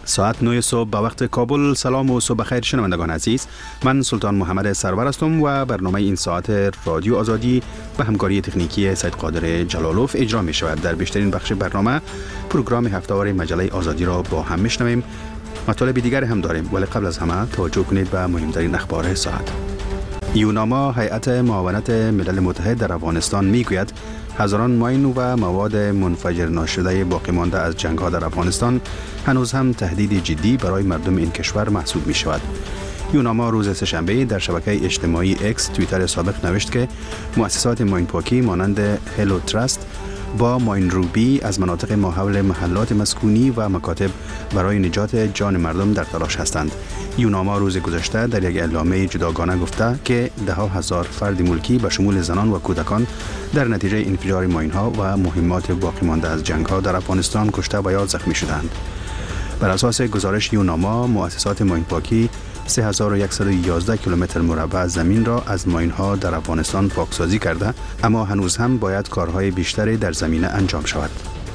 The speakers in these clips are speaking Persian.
ساعت 9 صبح به وقت کابل. سلام و صبح خیر شنوندگان عزیز. من سلطان محمد سرور هستم و برنامه این ساعت رادیو آزادی به همکاری تکنیکی سید قادر جلالوف اجرا می شود. در بیشترین بخش برنامه پروگرام هفته‌وار مجله آزادی را با هم میشنویم. مطالب دیگر هم داریم، ولی قبل از همه توجه کنید به مهمترین اخبار ساعت. یوناما، هیئت معاونت ملل متحد در افغانستان میگوید هزاران ماین و مواد منفجر ناشده باقی مانده از جنگ‌ها در افغانستان هنوز هم تهدید جدی برای مردم این کشور محسوب می شود. یوناما روز سه‌شنبه در شبکه اجتماعی اکس توییتر سابق نوشت که مؤسسات ماین پاکی مانند هلو تراست با ماین روبی از مناطق ماحول محلات مسکونی و مکاتب برای نجات جان مردم در تلاش هستند. یوناما روز گذشته در یک اعلامیه جداگانه گفته که ده ها هزار فرد ملکی به شمول زنان و کودکان در نتیجه انفجار ماین ها و مهمات باقی مانده از جنگ ها در افغانستان کشته و یا زخمی شدند. بر اساس گزارش یوناما، مؤسسات ماین پاکی 3111 کیلومتر مربع زمین را از ماین ها در افغانستان پاکسازی کرده، اما هنوز هم باید کارهای بیشتری در زمینه انجام شود.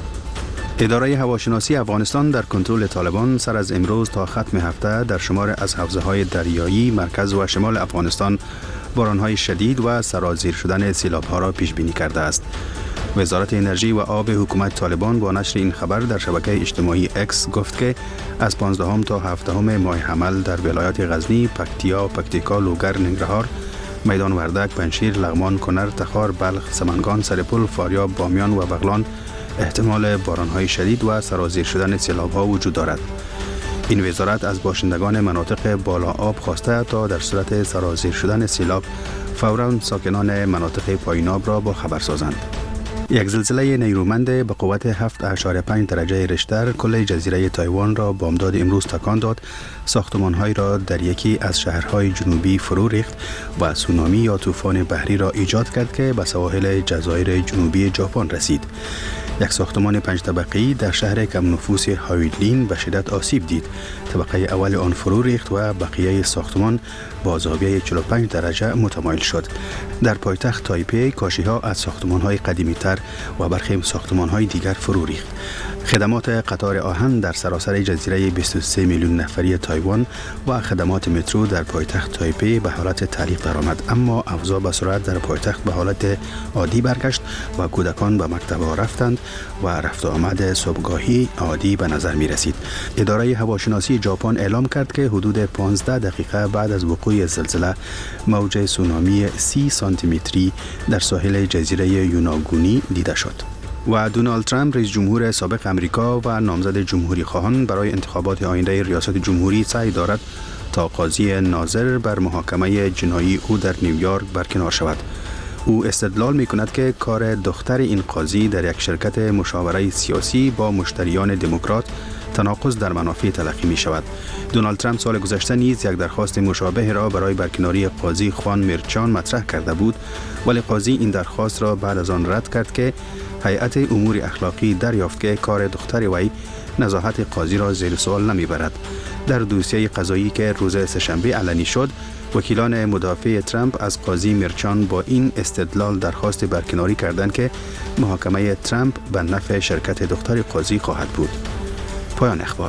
اداره هواشناسی افغانستان در کنترل طالبان سر از امروز تا ختم هفته در شمار از حوزه‌های دریایی مرکز و شمال افغانستان باران‌های شدید و سرازیر شدن سیلاب‌ها را پیش بینی کرده است. وزارت انرژی و آب حکومت طالبان با نشر این خبر در شبکه اجتماعی اکس گفت که از 15 تا 17 ماه حمل در ولایات غزنی، پکتیا، پکتیکا، لوگر، ننگرهار، میدان وردک، پنجشیر، لغمان، کنر، تخار، بلخ، سمنگان، سرپل، فاریاب، بامیان و بغلان احتمال باران‌های شدید و سرازیر شدن سیلاب‌ها وجود دارد. این وزارت از باشندگان مناطق بالا آب خواسته تا در صورت سرازیر شدن سیلاب فوراً ساکنان مناطق پایین آب را با خبر سازند. یک زلزله نیرومند به قوت 7.5 درجه ریشتر کل جزیره تایوان را بامداد امروز تکان داد، ساختمان‌هایی را در یکی از شهرهای جنوبی فرو ریخت و سونامی یا طوفان بحری را ایجاد کرد که به سواحل جزایر جنوبی ژاپن رسید. یک ساختمان 5 طبقه‌ای در شهر کم نفوس هایلین به شدت آسیب دید. طبقه اول آن فرو ریخت و بقیه ساختمان با زاویه 45 درجه متمایل شد. در پایتخت تایپی کاشی‌ها از ساختمان‌های قدیمی‌تر و برخی ساختمان‌های دیگر فرو ریخت. خدمات قطار آهن در سراسر جزیره 23 میلیون نفری تایوان و خدمات مترو در پایتخت تایپی به حالت تعلیق درآمد، اما اوضاع به سرعت در پایتخت به حالت عادی برگشت و کودکان به مکتب رفتند و رفت و آمد صبحگاهی عادی به نظر می رسید. اداره هواشناسی ژاپن اعلام کرد که حدود 15 دقیقه بعد از وقوع زلزله موج سونامی 30 سانتی متری در ساحل جزیره یوناگونی دیده شد. و دونالد ترامپ رئیس جمهور سابق امریکا و نامزد جمهوری خواهان برای انتخابات آینده ریاست جمهوری سعی دارد تا قاضی ناظر بر محاکمه جنایی او در نیویورک برکنار شود. او استدلال می کند که کار دختر این قاضی در یک شرکت مشاوره سیاسی با مشتریان دموکرات تناقض در منافع تلقی می شود. دونالد ترامپ سال گذشته نیز یک درخواست مشابه را برای برکناری قاضی خوان مرچان مطرح کرده بود، ولی قاضی این درخواست را بعد از آن رد کرد که هیئت امور اخلاقی دریافت که کار دختر وی نزاهت قاضی را زیر سوال نمی برد. در دوسیه قضایی که روز سه‌شنبه علنی شد، وکیلان مدافع ترامپ از قاضی مرچان با این استدلال درخواست برکناری کردند که محاکمه ترامپ به نفع شرکت دختر قاضی خواهد بود. پایان اخبار.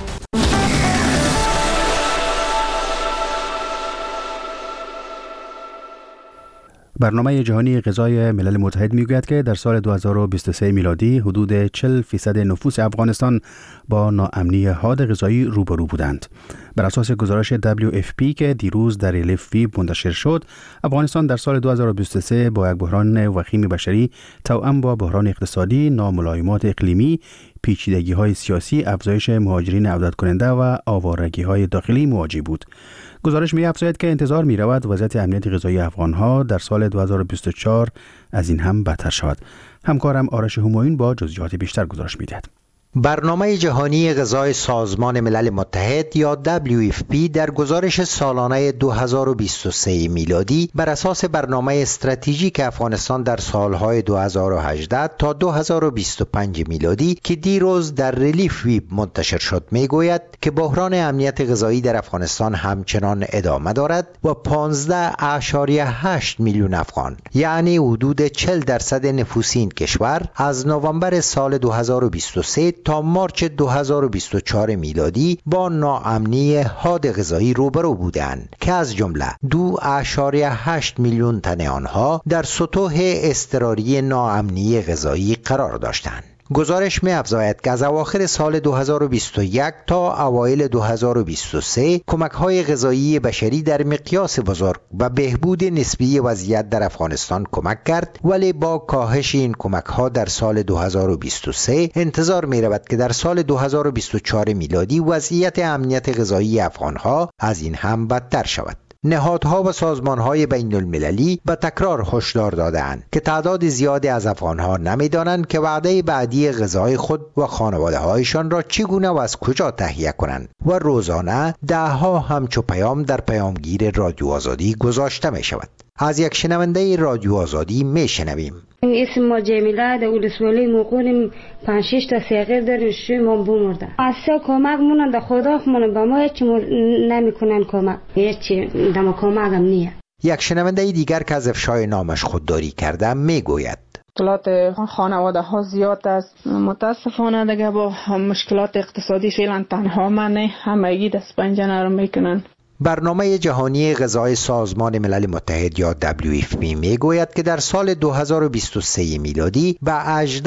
برنامه جهانی غذای ملل متحد میگوید که در سال 2023 میلادی حدود 40% نفوس افغانستان با ناامنی حاد غذایی روبرو بودند. بر اساس گزارش WFP که دیروز در ریلیف ویب منتشر شد، افغانستان در سال 2023 با یک بحران وخیم بشری توأم با بحران اقتصادی، ناملایمات اقلیمی، پیچیدگی‌های سیاسی، افزایش مهاجرین عودت کننده و آوارگی‌های داخلی مواجه بود. گزارش می‌افزاید که انتظار می‌رود وضعیت امنیت غذایی افغان‌ها در سال 2024 از این هم بدتر شود. همکارم آرش همایون با جزئیات بیشتر گزارش می‌دهد. برنامه جهانی غذای سازمان ملل متحد یا WFP در گزارش سالانه 2023 میلادی بر اساس برنامه استراتژیک افغانستان در سالهای 2018 تا 2025 میلادی که دیروز در ریلیف ویب منتشر شد میگوید که بحران امنیت غذایی در افغانستان همچنان ادامه دارد و 15.8 میلیون افغان یعنی حدود 40% نفوس این کشور از نوامبر سال 2023 تا مارچ 2024 میلادی با ناامنی حاد غذایی روبرو بودند که از جمله 2.8 میلیون تن آنها در سطوح اضطراری ناامنی غذایی قرار داشتند. گزارش می‌افزاید که از اواخر سال 2021 تا اوایل 2023 کمک‌های غذایی بشری در مقیاس بزرگ و بهبود نسبی وضعیت در افغانستان کمک کرد، ولی با کاهش این کمک‌ها در سال 2023 انتظار می‌رود که در سال 2024 میلادی وضعیت امنیت غذایی افغان‌ها از این هم بدتر شود. نهادها و سازمانهای بین المللی به تکرار هشدار دادند که تعداد زیادی از افغانها نمی‌دانند که وعده بعدی غذای خود و خانواده‌هایشان را چگونه و از کجا تهیه کنند و روزانه ده‌ها همچو پیام در پیامگیر رادیو آزادی گذاشته می‌شود. از یک شنونده رادیو آزادی میشنویم. اسم ما جمیله در ولسوالی موقعیم 5-6 تا صغیر داریم، شوی ما بمرده. اصلا کمک مونن در خدا مونن به ما هیچ نمیکنن، کمک هیچ دم کمک هم نیه. یک شنونده دیگر که از افشای نامش خودداری کرده میگوید مشکلات خانواده ها زیاد است. متاسفانه دیگه با مشکلات اقتصادی فعلا تنها من همگی دست پنجه نرم میکنن. برنامه جهانی غذای سازمان ملل متحد یا WFP میگوید که در سال 2023 میلادی به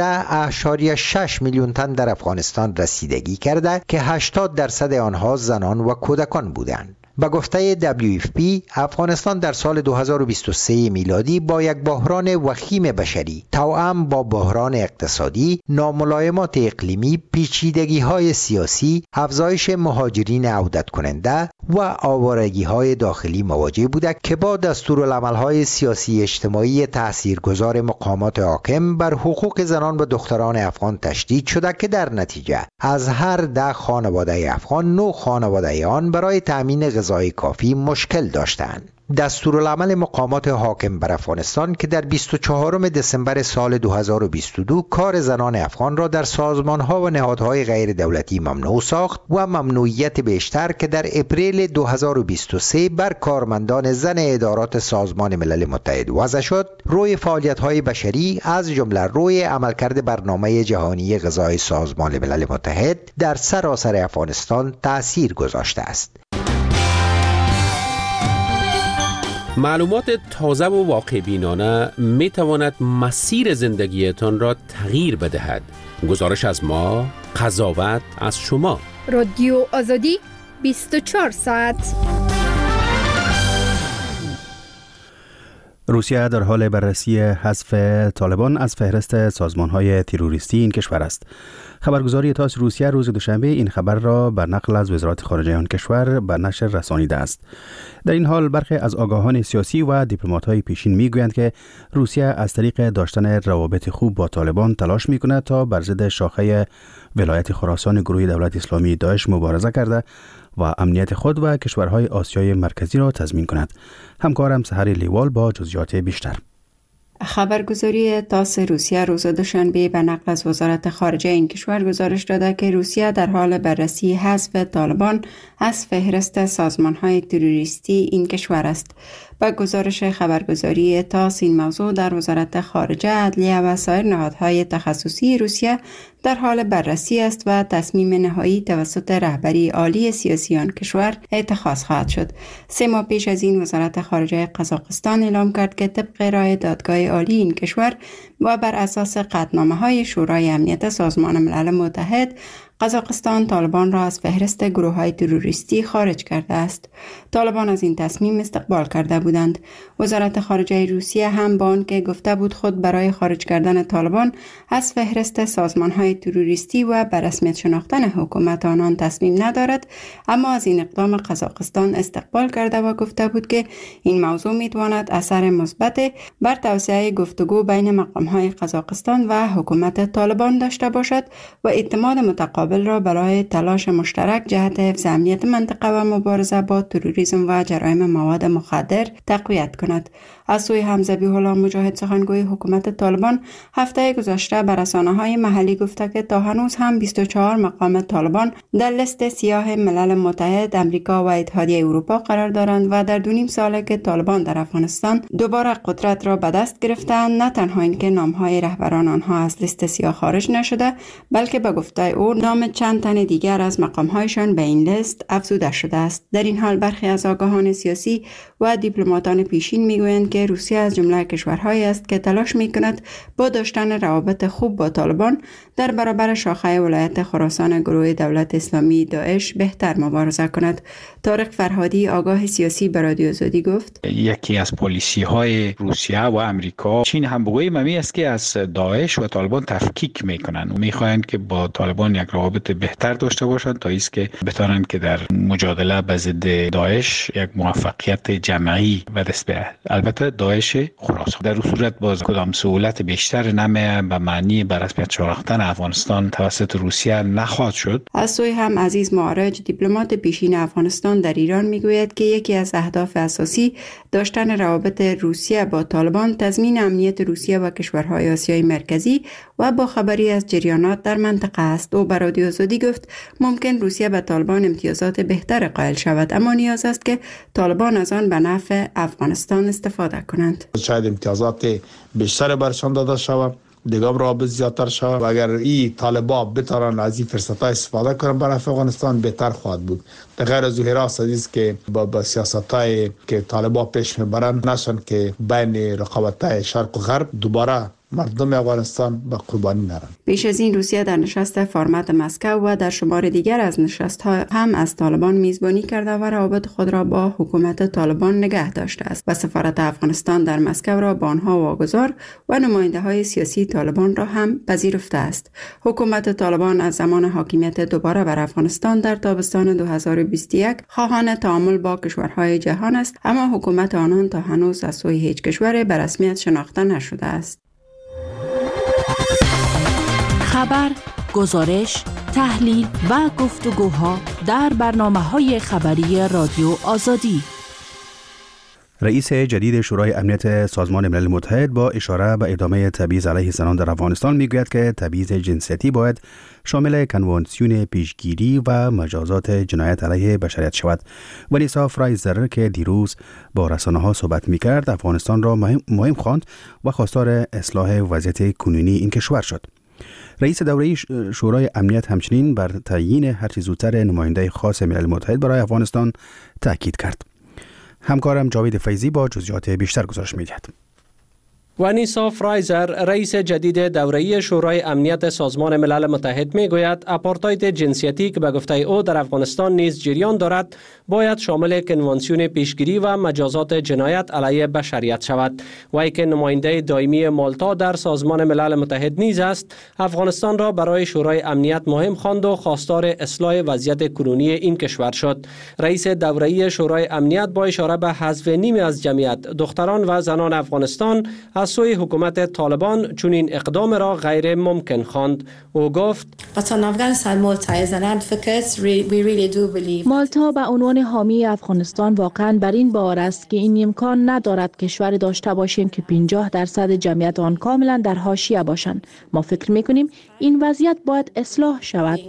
18.6 میلیون تن در افغانستان رسیدگی کرده که 80% آنها زنان و کودکان بودند. به گفته WFP افغانستان در سال 2023 میلادی با یک بحران وخیم بشری توأم با بحران اقتصادی، ناملایمات اقلیمی، پیچیدگی‌های سیاسی، افزایش مهاجرین عودت کننده و آوارگی‌های داخلی مواجه بوده که با دستورالعمل‌های سیاسی اجتماعی تاثیرگذار مقامات حاکم بر حقوق زنان و دختران افغان تشدید شده که در نتیجه از هر 10 خانواده افغان 9 خانواده آن برای تأمین غذای کافی مشکل داشتند. دستورالعمل مقامات حاکم بر افغانستان که در 24 دسامبر سال 2022 کار زنان افغان را در سازمان‌ها و نهادهای غیر دولتی ممنوع ساخت و ممنوعیت بیشتر که در اپریل 2023 بر کارمندان زن ادارات سازمان ملل متحد وضع شد، روی فعالیت‌های بشری از جمله روی عملکرد برنامه جهانی غذای سازمان ملل متحد در سراسر افغانستان تأثیر گذاشته است. معلومات تازه و واقع بینانه می تواند مسیر زندگیتان را تغییر بدهد. گزارش از ما، قضاوت از شما. رادیو آزادی 24 ساعت. روسیه در حال بررسی حذف طالبان از فهرست سازمان‌های تروریستی این کشور است. خبرگزاری تاس روسیه روز دوشنبه این خبر را بر نقل از وزارت خارجه آن کشور به نشر رسانیده است. در این حال برخی از آگاهان سیاسی و دیپلمات‌های پیشین می‌گویند که روسیه از طریق داشتن روابط خوب با طالبان تلاش می‌کند تا بر ضد شاخه ولایت خراسان گروه دولت اسلامی داعش مبارزه کرده و امنیت خود و کشورهای آسیای مرکزی را تضمین کند. همکارم سحر لیوال با جزئیات بیشتر. خبرگزاری تاس روسیه روز دوشنبه به نقل از وزارت خارجه این کشور گزارش داده که روسیه در حال بررسی حذف طالبان از فهرست سازمان‌های تروریستی این کشور است. با گزارش خبرگزاری تاس این موضوع در وزارت خارجه، عدلیه و سایر نهادهای تخصصی روسیه در حال بررسی است و تصمیم نهایی توسط رهبری عالی سیاسی آن کشور اتخاذ خواهد شد. 3 ماه پیش از این وزارت خارجه قزاقستان اعلام کرد که طبق رای دادگاه عالی این کشور و بر اساس قطعنامه‌های شورای امنیت سازمان ملل متحد، قزاقستان طالبان را از فهرست گروه‌های تروریستی خارج کرده است. طالبان از این تصمیم استقبال کرده بودند. وزارت خارجه روسیه هم با آنکه گفته بود خود برای خارج کردن طالبان از فهرست سازمان‌های تروریستی و به رسمیت شناختن حکومت آنان تصمیم ندارد، اما از این اقدام قزاقستان استقبال کرده و گفته بود که این موضوع می‌تواند اثر مثبت بر توسعه گفتگو بین مقام‌های قزاقستان و حکومت طالبان داشته باشد و اعتماد متقابل مقابل را برای تلاش مشترک جهت حفظ امنیت منطقه و مبارزه با تروریسم و جرایم مواد مخدر تقویت کند. از سوی هم ذبیح الله مجاهد سخنگوی حکومت طالبان هفته گذشته به رسانه‌های محلی گفته که تا هنوز هم 24 مقام طالبان در لیست سیاه ملل متحد، امریکا و اتحادیه اروپا قرار دارند و در 2.5 ساله که طالبان در افغانستان دوباره قدرت را به دست گرفتند، نه تنها اینکه نام‌های رهبران آنها از لیست سیاه خارج نشده، بلکه به گفته او نام چند تن دیگر از مقام‌هایشان به این لیست افزوده شده است. در این حال برخی از آگاهان سیاسی و دیپلماتان پیشین میگویند که روسیه از جمله کشورهایی است که تلاش میکند با داشتن روابط خوب با طالبان در برابر شاخه ولایت خراسان گروه دولت اسلامی داعش بهتر مبارزه کند. طارق فرهادی آگاه سیاسی به رادیو آزادی گفت یکی از پالیسی های روسیه و امریکا، چین هم بگوییم همی است که از داعش و طالبان تفکیک میکنن و میخواهند که با طالبان یک روابط بهتر داشته باشند تا است که بتوانند که در مجادله به ضد داعش یک موفقیت جمعی به دست بیارند. البته داعش خراسان در صورت باز کدام سهولت بیشتر نمی به معنی به رسمیت شناختن افغانستان توسط روسیه نخواهد شد. از سوی هم عزیز معارج دیپلمات پیشین افغانستان در ایران میگوید که یکی از اهداف اساسی داشتن روابط روسیه با طالبان تضمین امنیت روسیه و کشورهای آسیای مرکزی و با خبری از جریانات در منطقه است. او به رادیو آزادی گفت ممکن روسیه به طالبان امتیازات بهتر قائل شود، اما نیاز است که طالبان از آن به نفع افغانستان استفاده کنند. شاید امتیازات بیشتر برشان داده شود، دیگه روابط زیادتر شود و اگر این طالبا بتوانند از این فرصت‌ها استفاده کنند برای افغانستان بهتر خواهد بود. در غیر از این راست است که با سیاست‌های که طالبا پیش میبرند نشان که بین رقابت‌های شرق و غرب دوباره مردم افغانستان به قربانی نرن. پیش از این روسیه در نشست فرمت مسکو و در شمار دیگر از نشست‌ها هم از طالبان میزبانی کرده و روابط خود را با حکومت طالبان نگه داشته است و سفارت افغانستان در مسکو را با آنها واگذار و نماینده‌های سیاسی طالبان را هم پذیرفته است. حکومت طالبان از زمان حاکمیت دوباره بر افغانستان در تابستان 2021 خواهان تعامل با کشورهای جهان است، اما حکومت آنان تا هنوز از سوی هیچ کشور به رسمیت شناخته نشده است. خبر، گزارش، تحلیل و گفتگوها در برنامه‌های خبری رادیو آزادی. رئیس جدید شورای امنیت سازمان ملل متحد با اشاره به ادامه تبعیض علیه زنان در افغانستان میگوید که تبعیض جنسیتی باید شامل کنوانسیون پیشگیری و مجازات جنایت علیه بشریت شود. ونیسا فرایزر که دیروز با رسانه‌ها صحبت میکرد افغانستان را مهم خواند و خواستار اصلاح وضعیت کنونی این کشور شد. رئیس دوره شورای امنیت همچنین بر تعیین هرچه زودتر نماینده خاص ملل متحد برای افغانستان تاکید کرد. همکارم جاوید فیضی با جزئیات بیشتر گزارش می‌دهد. ونیسا فرایزر رئیس جدید دوره شورای امنیت سازمان ملل متحد میگوید آپارتاید جنسیتی که به گفته او در افغانستان نیز جریان دارد باید شامل کنوانسیون پیشگیری و مجازات جنایت علیه بشریت شود. وی که نماینده دائمی مالتا در سازمان ملل متحد نیز است، افغانستان را برای شورای امنیت مهم خواند و خواستار اصلاح وضعیت کنونی این کشور شد. رئیس دوره شورای امنیت با اشاره به حذف نیمی از جمعیت دختران و زنان افغانستان از سوی حکومت طالبان چنین اقدام را غیر ممکن خواند. او گفت مالتا به عنوان حامی افغانستان واقعا بر این باور است که این امکان ندارد کشوری داشته باشیم که 50% جمعیت آن کاملا در حاشیه باشند. ما فکر میکنیم این وضعیت باید اصلاح شود.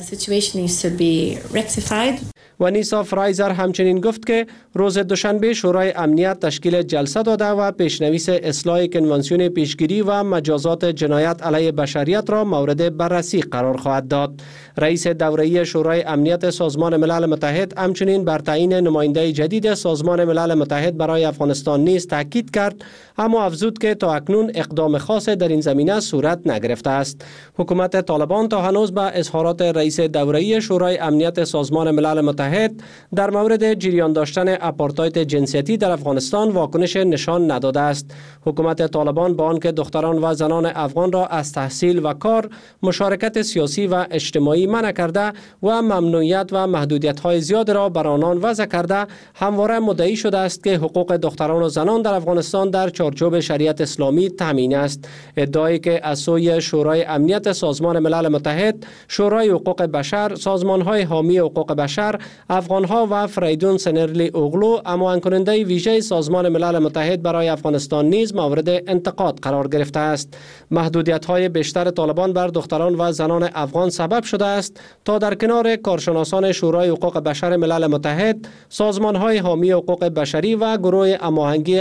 ونیسا فرایزر همچنین گفت که روز دوشنبه شورای امنیت تشکیل جلسه داده و پیشنویس اصلاح کنوانسیون پیشگیری و مجازات جنایت علیه بشریت را مورد بررسی قرار خواهد داد. رئیس دوره شورای امنیت سازمان ملل متحد همچنین بر تعیین نماینده جدید سازمان ملل متحد برای افغانستان نیز تاکید کرد، اما افزود که تا اکنون اقدام خاص در این زمینه صورت نگرفته است. حکومت طالبان تا هنوز به اظهارات رئیس دوره شورای امنیت سازمان ملل متحد در مورد جریان داشتن آپارتاید جنسیتی در افغانستان واکنش نشان نداده است. حکومت تهدید طالبان به آنکه دختران و زنان افغان را از تحصیل و کار، مشارکت سیاسی و اجتماعی منع کرده و ممنوعیت و محدودیت‌های زیاد را بر آنان وضع کرده، همواره مدعی شده است که حقوق دختران و زنان در افغانستان در چارچوب شریعت اسلامی تامین است. ادعایی که از سوی شورای امنیت سازمان ملل متحد، شورای حقوق بشر، سازمان‌های حامی حقوق بشر، افغان‌ها و فریدون سنرلی اوغلو، معاون کننده ویژه سازمان ملل متحد برای افغانستان نیز مورد انتقاد قرار گرفته است. محدودیت‌های بیشتر طالبان بر دختران و زنان افغان سبب شده است تا در کنار کارشناسان شورای حقوق بشر ملل متحد، سازمان‌های حامی حقوق بشری و گروه هماهنگی